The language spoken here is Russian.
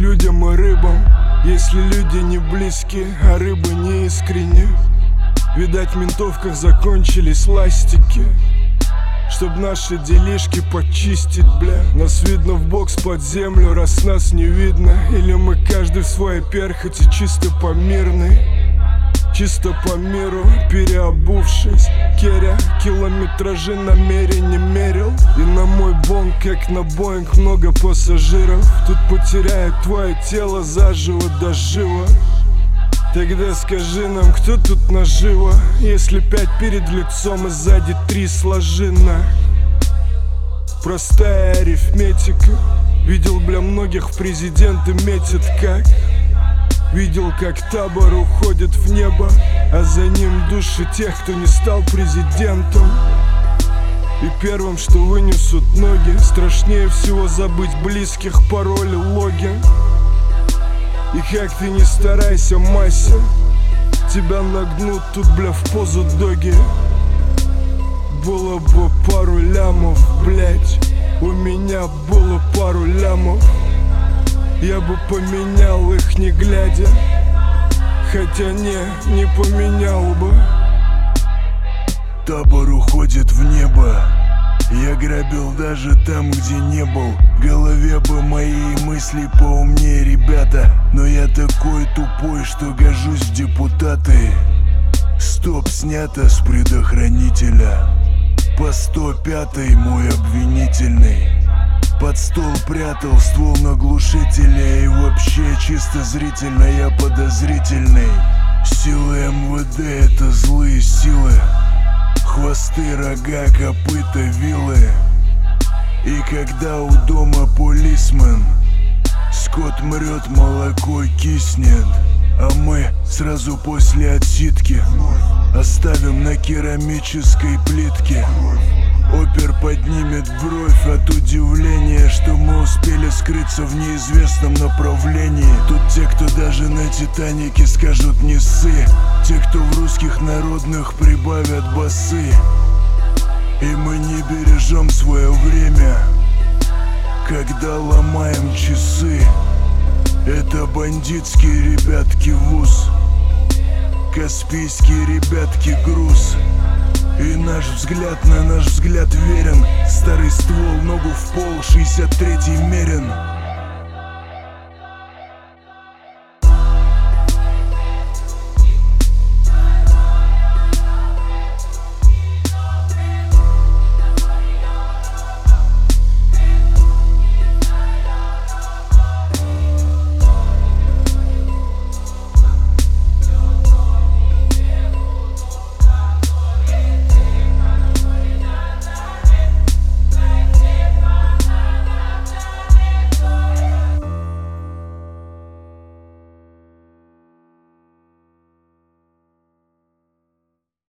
людям и рыбам, если люди не близкие, а рыбы не искренне. Видать, в ментовках закончились ластики, чтоб наши делишки почистить, бля. Нас видно в бокс под землю, раз нас не видно. Или мы каждый в своей перхоти, чисто по мирной, чисто по миру, переобувшись. Керя километражи намеренно мерил. И на мой бонг, как на Боинг, много пассажиров. Тут потеряют твое тело заживо до жива. Тогда скажи нам, кто тут наживо, если 5 перед лицом и сзади 3 сложено. Простая арифметика. Видел, бля, многих в президенты метят как. Видел, как табор уходит в небо, а за ним души тех, кто не стал президентом. И первым, что вынесут ноги, страшнее всего забыть близких, пароли, логин. И как ты не старайся, Мася, тебя нагнут тут, бля, в позу доги. Было бы пару лямов, блять, у меня было пару лямов. Я бы поменял их не глядя, хотя не поменял бы. Табор уходит в небо. Я грабил даже там, где не был. В голове бы мои мысли поумнее, ребята. Но я такой тупой, что гожусь в депутаты. Стоп снято с предохранителя. По 105-й мой обвинительный. Под стол прятал ствол на глушителя. И вообще чисто зрительно я подозрительный. Силы МВД — это злые силы. Хвосты, рога, копыта, вилы. И когда у дома полисмен, скот мрет, молоко киснет. А мы сразу после отсидки оставим на керамической плитке. Опер поднимет бровь от удивления, что мы успели скрыться в неизвестном направлении. Тут те, кто даже на Титанике скажут не ссы. Те, кто в русских народных прибавят басы. И мы не бережем свое время, когда ломаем часы. Это бандитские ребятки вуз, каспийские ребятки груз. И наш взгляд на наш взгляд верен. Старый ствол, ногу в пол, 63-й мерен.